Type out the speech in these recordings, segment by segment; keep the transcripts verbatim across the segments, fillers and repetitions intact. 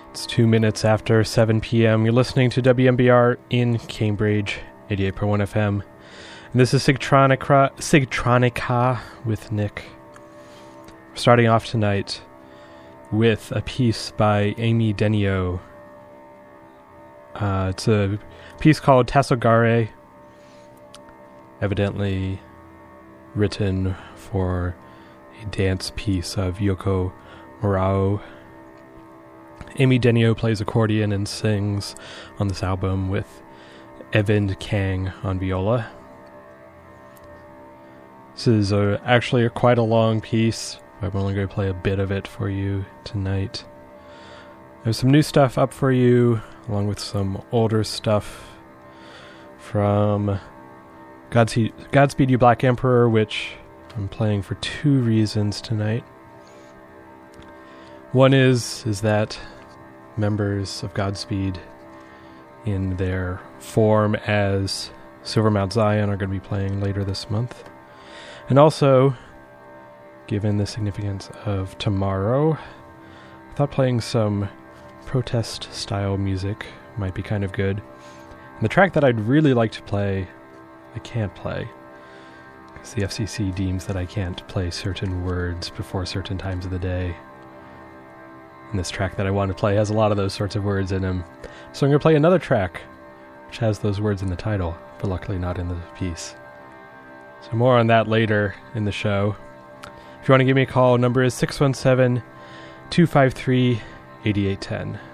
It's two minutes after seven p.m. You're listening to W M B R in Cambridge, eighty-eight point one F M. And this is Sigtronica, Sigtronica with Nick. We're starting off tonight with a piece by Amy Denio. Uh, it's a piece called Tassogare, evidently written for a dance piece of Yoko Murao. Amy Denio plays accordion and sings on this album with Evan Kang on viola. This is a, actually a, quite a long piece. I'm only going to play a bit of it for you tonight. There's some new stuff up for you, along with some older stuff from Godspeed, Godspeed You Black Emperor, which I'm playing for two reasons tonight. One is, is that members of Godspeed in their form as Silver Mount Zion are going to be playing later this month. And also, given the significance of tomorrow, I thought playing some protest-style music might be kind of good. And the track that I'd really like to play, I can't play, because the F C C deems that I can't play certain words before certain times of the day. And this track that I want to play has a lot of those sorts of words in them. So I'm going to play another track which has those words in the title, but luckily not in the piece. So more on that later in the show. If you want to give me a call, number is six one seven, two five three, eight eight one zero.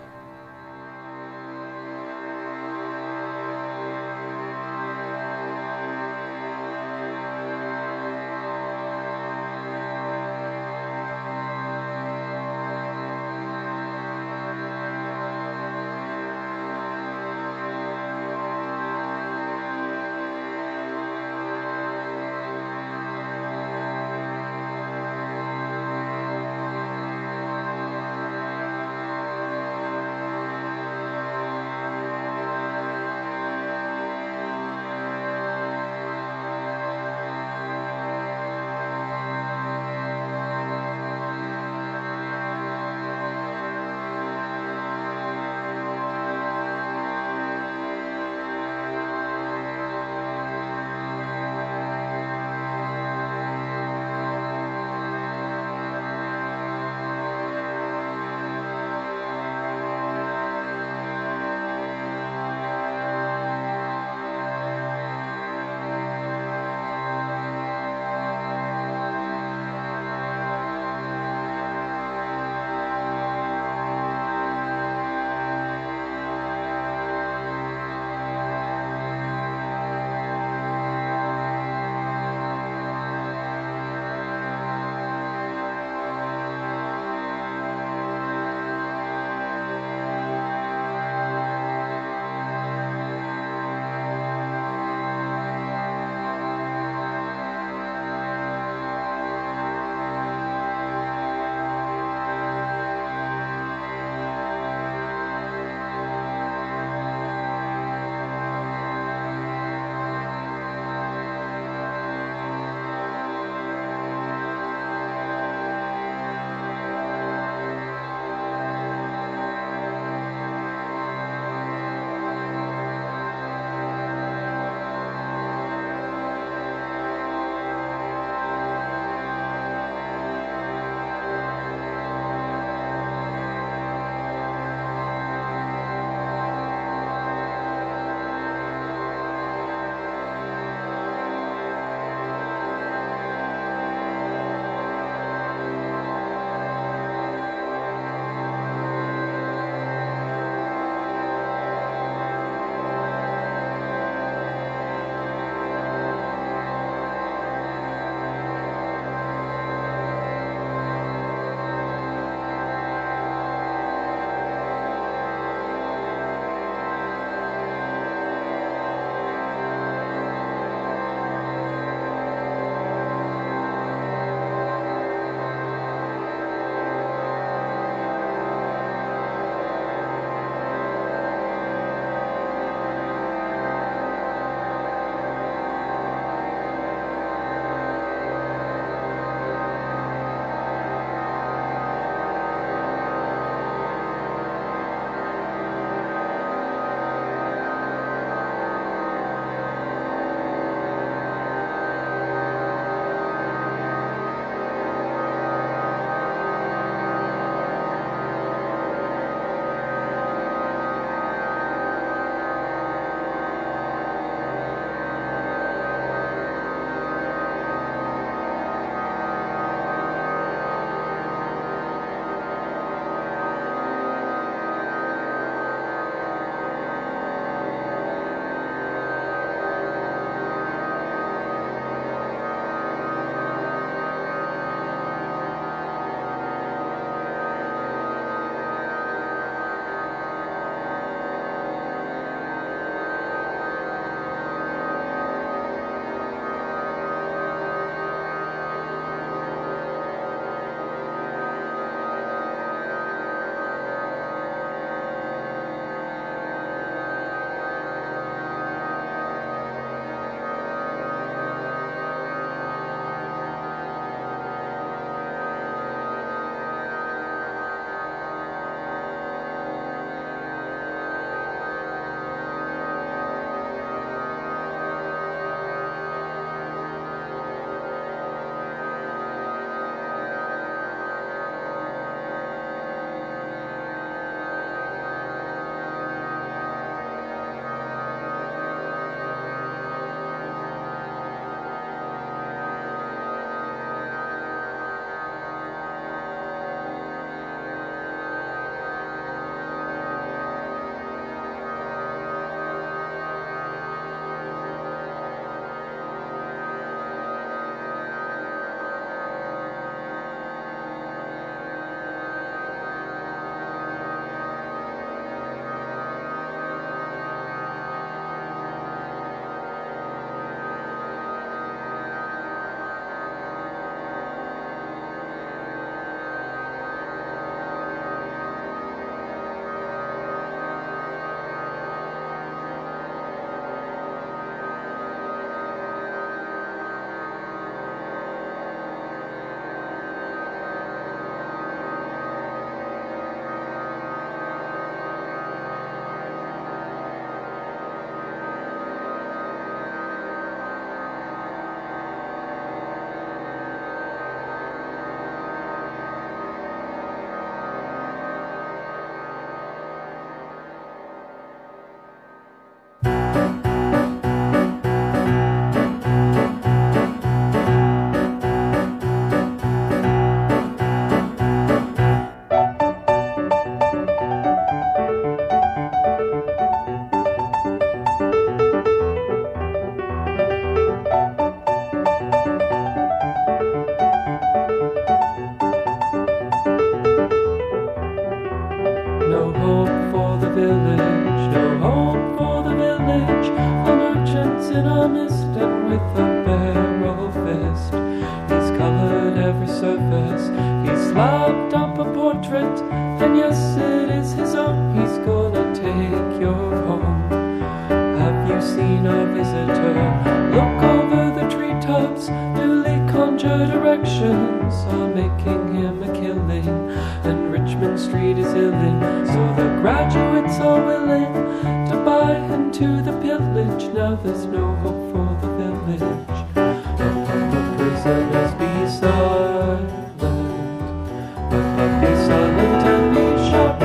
in a mist, and with a barrel fist he's colored every surface. He's slapped up a portrait, and yes, it is his own. He's gonna take your home. Have you seen a visitor? Look over the treetops. Newly conjured erections are making him a killing, and Richmond Street is illing. So the graduates are willing to buy into the pillage. Now there's no hope for the village. The prisoners be silent, be silent and be sharp.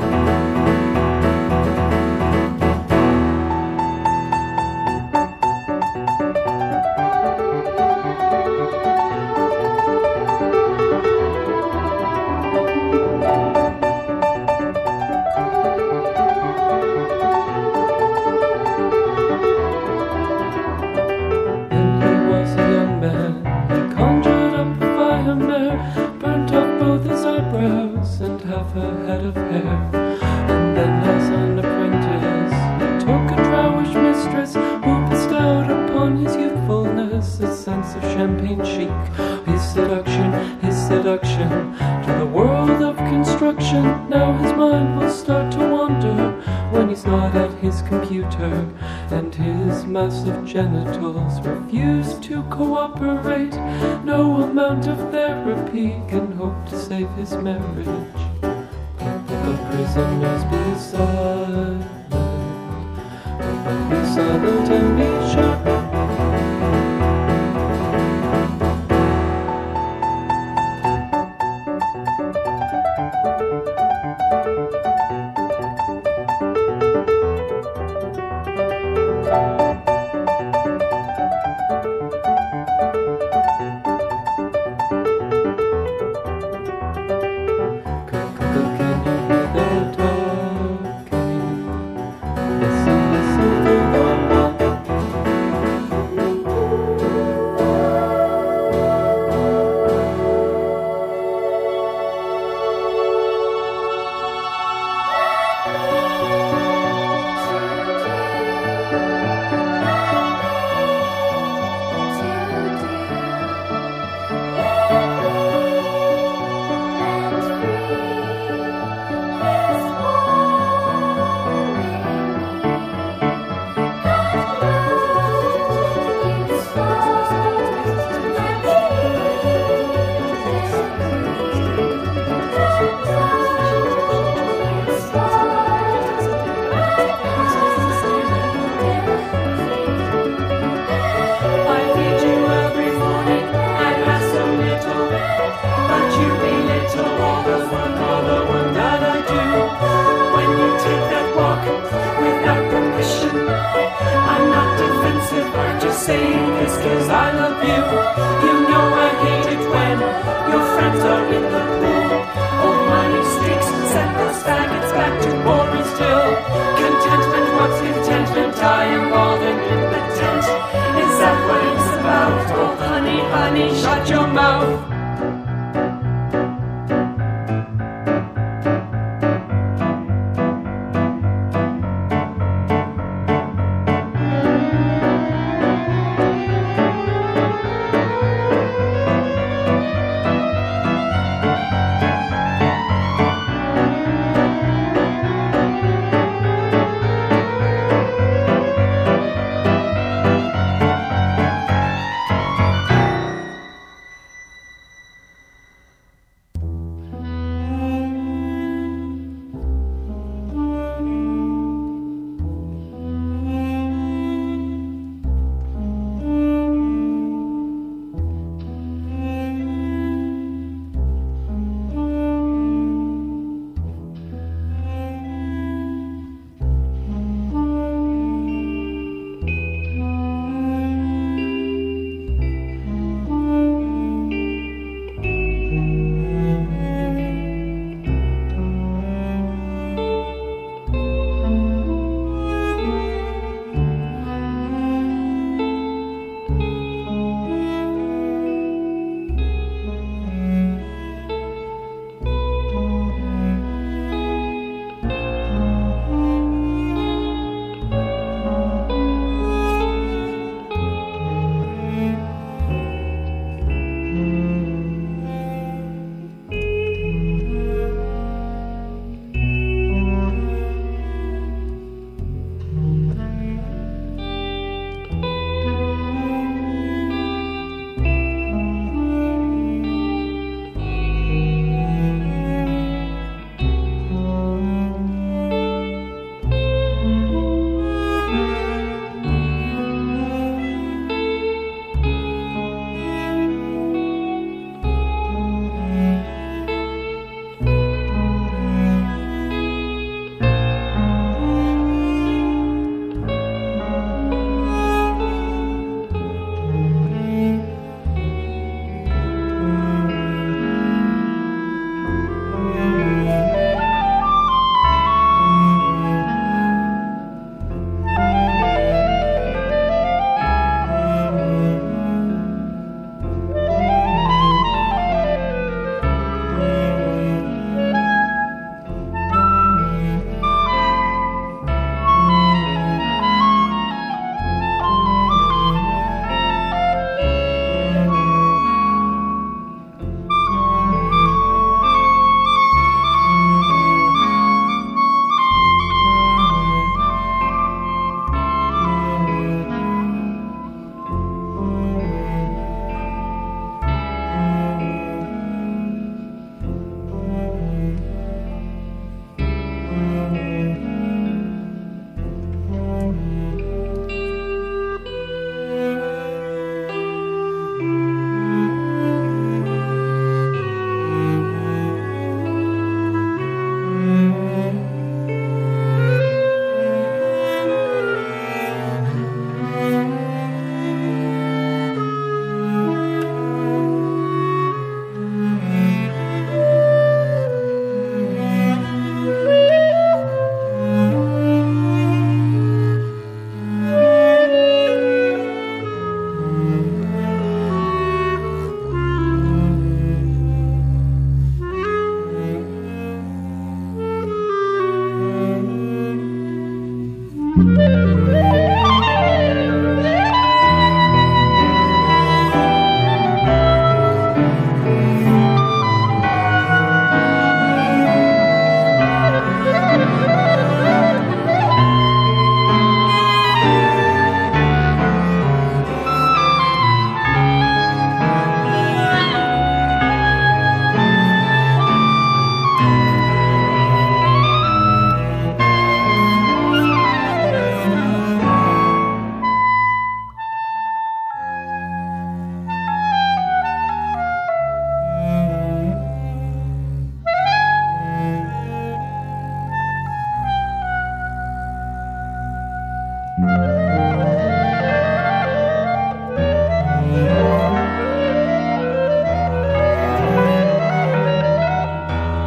A head of hair, and then as an apprentice he took a trowish mistress who bestowed upon his youthfulness a sense of champagne chic. His seduction, his seduction to the world of construction. Now his mind will start to wander when he's not at his computer, and his massive genitals refuse to cooperate. No amount of therapy can hope to save his marriage. The prisoners be silent, be silent and be sharp.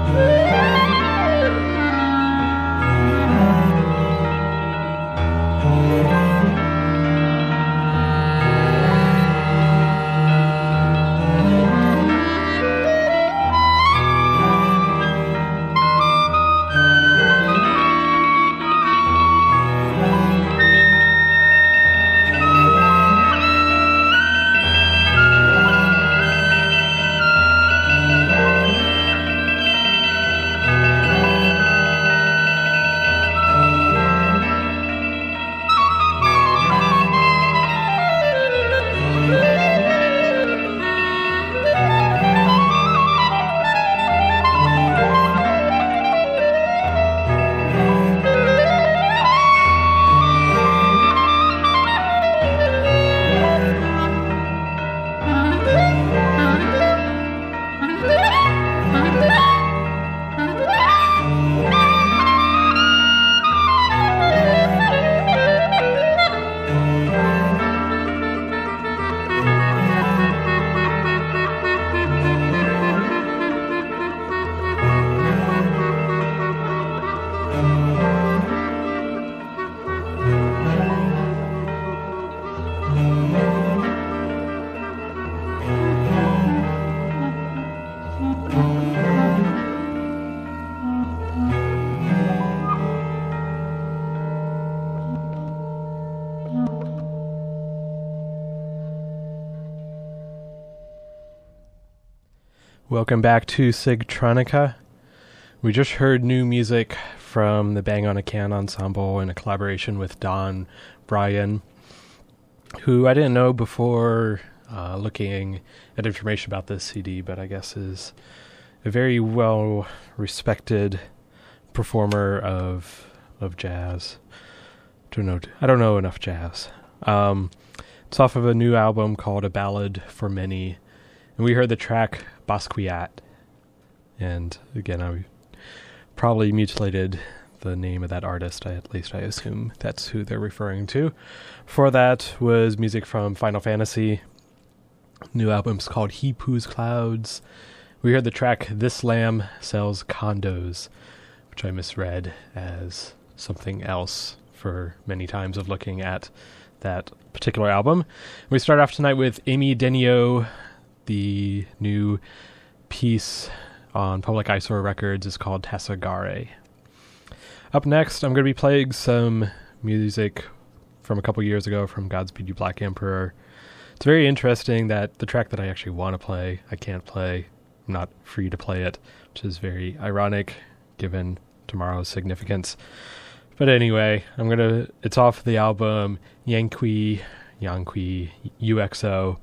Welcome back to Sigtronica. We just heard new music from the Bang on a Can Ensemble in a collaboration with Don Bryan, who I didn't know before uh, looking at information about this C D, but I guess is a very well respected performer of of jazz. Don't know. I don't know enough jazz. Um, it's off of a new album called A Ballad for Many, and we heard the track Basquiat. And again, I probably mutilated the name of that artist. I, at least I assume that's who they're referring to. Before that was music from Final Fantasy. New album's called He Poos Clouds. We heard the track This Lamb Sells Condos, which I misread as something else for many times of looking at that particular album. We start off tonight with Amy Denio. The new piece on Public Eyesore Records is called Tassagare. Up next, I'm going to be playing some music from a couple years ago from Godspeed You Black Emperor. It's very interesting that the track that I actually want to play, I can't play. I'm not free to play it, which is very ironic given tomorrow's significance. But anyway, I'm going to, it's off the album Yanqui, Yanqui, U X O.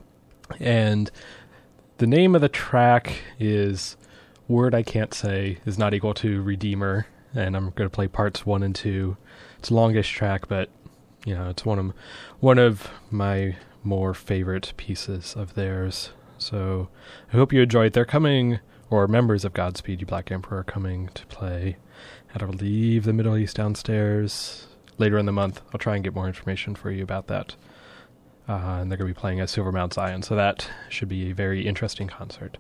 And the name of the track is Word I Can't Say is Not Equal to Redeemer, and I'm going to play parts one and two. It's a longish track, but you know, it's one of one of my more favorite pieces of theirs. So I hope you enjoy it. They're coming, or members of Godspeed You Black Emperor are coming to play at, I believe, the Middle East Downstairs later in the month. I'll try and get more information for you about that. Uh, and they're going to be playing at Silver Mount Zion, so that should be a very interesting concert.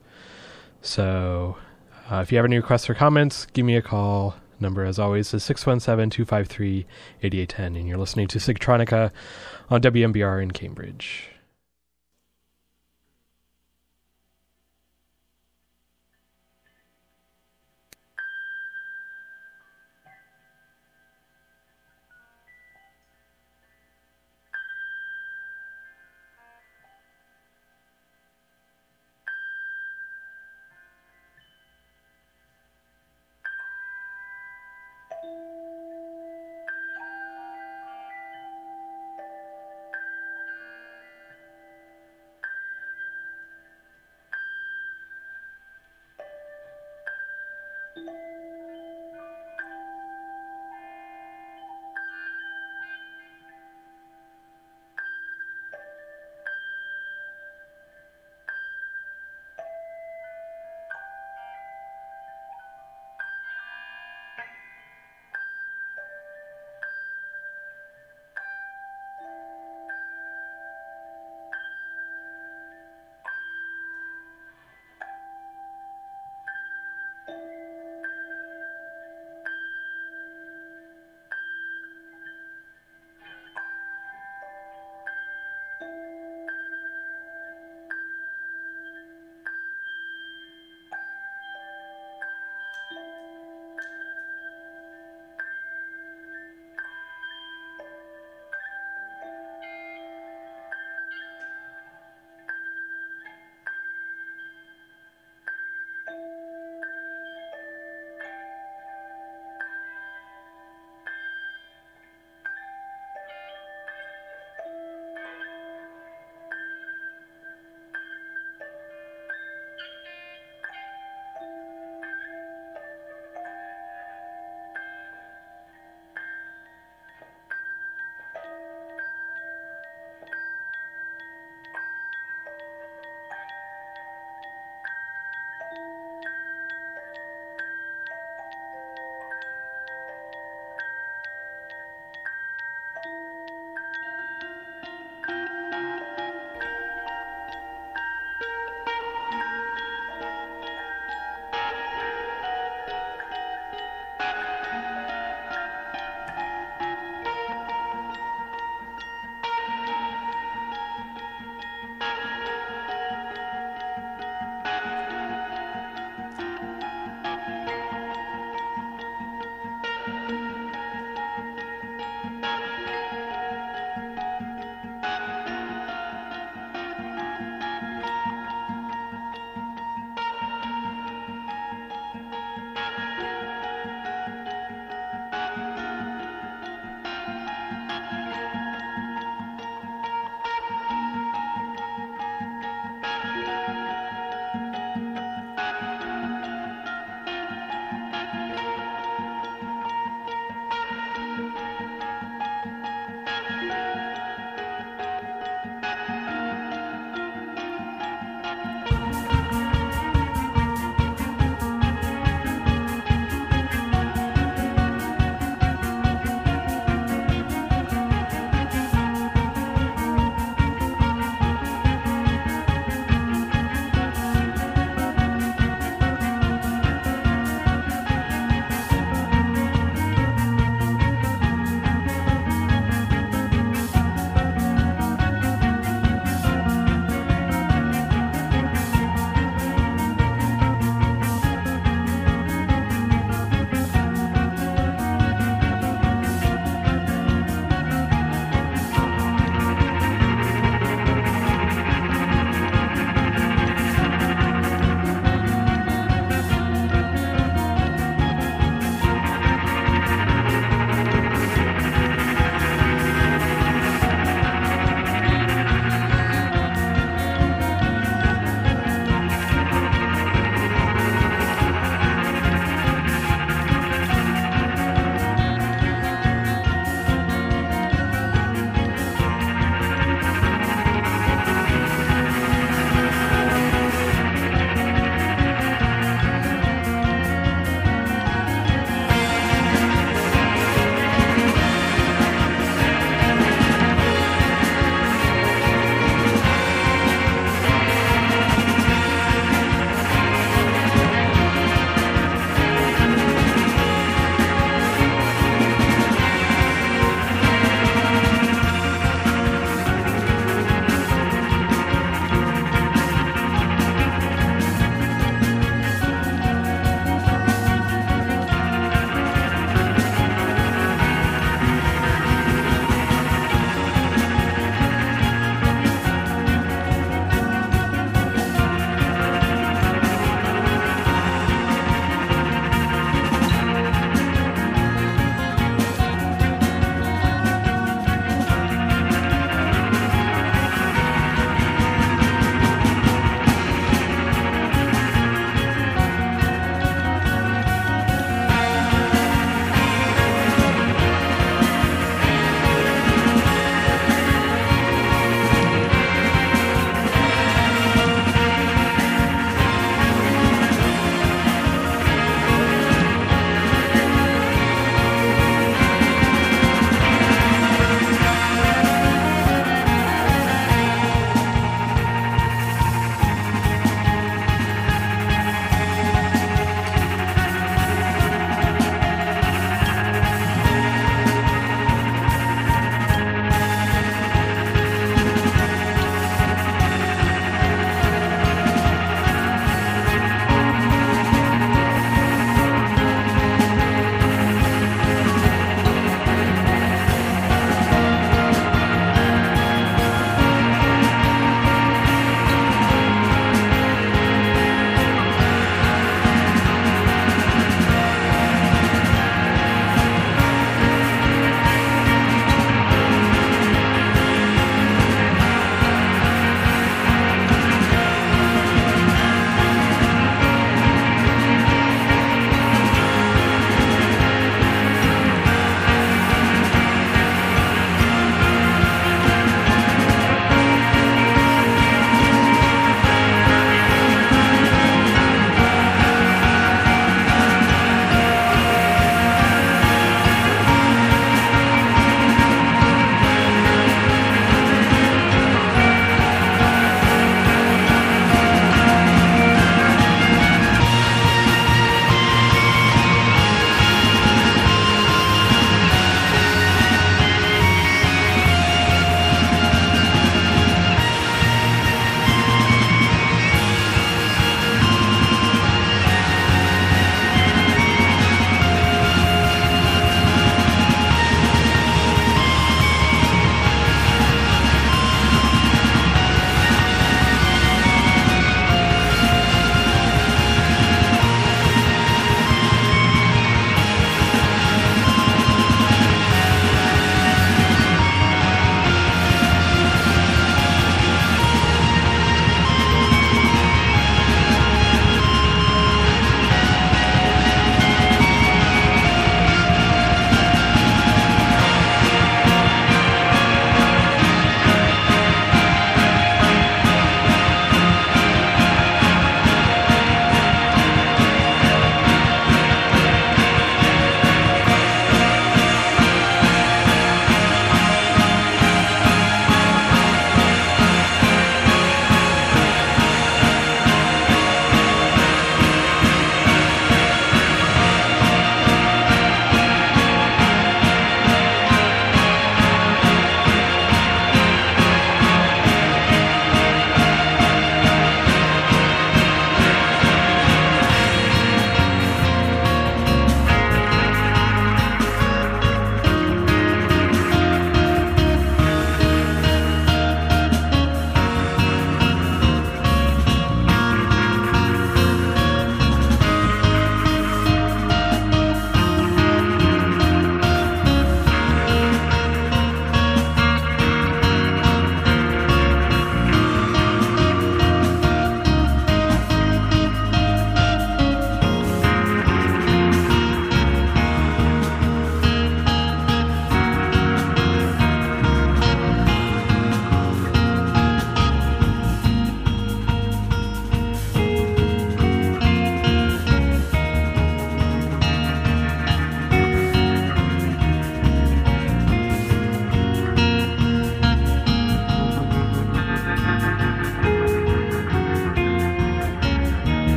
So uh, if you have any requests or comments, give me a call. Number, as always, is six one seven, two five three, eight eight one zero, and you're listening to Sigtronica on W M B R in Cambridge.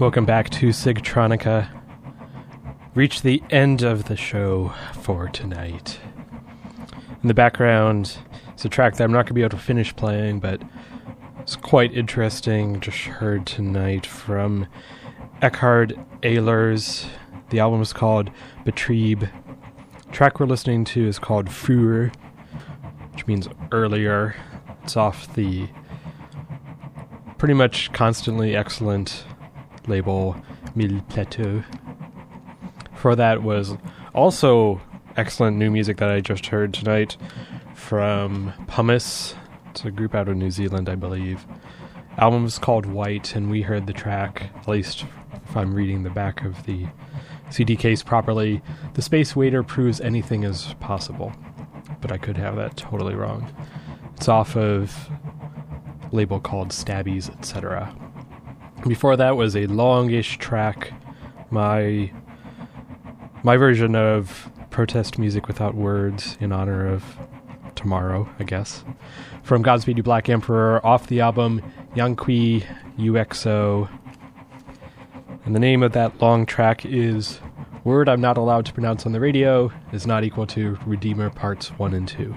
Welcome back to Sigtronica. Reached the end of the show for tonight. In the background is a track that I'm not going to be able to finish playing, but it's quite interesting. Just heard tonight from Eckhard Ehlers. The album is called Betrieb. The track we're listening to is called Früher, which means earlier. It's off the pretty much constantly excellent label Mille Plateaux. For that was also excellent new music that I just heard tonight from Pumice. It's a group out of New Zealand, I believe. Album is called White, and we heard the track, at least if I'm reading the back of the C D case properly, The Space Waiter Proves Anything Is Possible. But I could have that totally wrong. It's off of a label called Stabbies, et cetera. Before that was a longish track, my my version of protest music without words in honor of tomorrow, I guess, from Godspeed You Black Emperor off the album Yankee U X O. And the name of that long track is Word I'm Not Allowed to Pronounce on the Radio is Not Equal to Redeemer Parts one and two.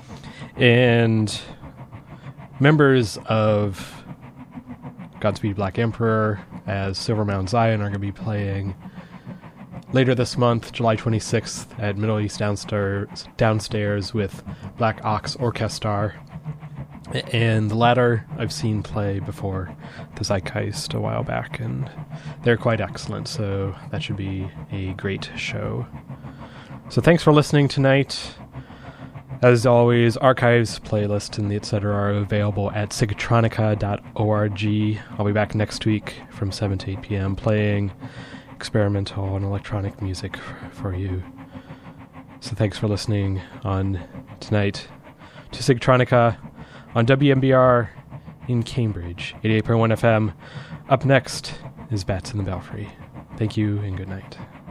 And members of Godspeed Black Emperor as Silver Mount Zion are going to be playing later this month, July twenty-sixth, at Middle East Downstairs, downstairs with Black Ox Orchestra. And the latter I've seen play before the Zeitgeist a while back, and they're quite excellent, so that should be a great show. So thanks for listening tonight. As always, archives, playlists, and the et cetera are available at sigtronica dot org. I'll be back next week from seven to eight p.m. playing experimental and electronic music for you. So thanks for listening on tonight to Sigtronica on W M B R in Cambridge, eighty-eight point one F M. Up next is Bats in the Belfry. Thank you and good night.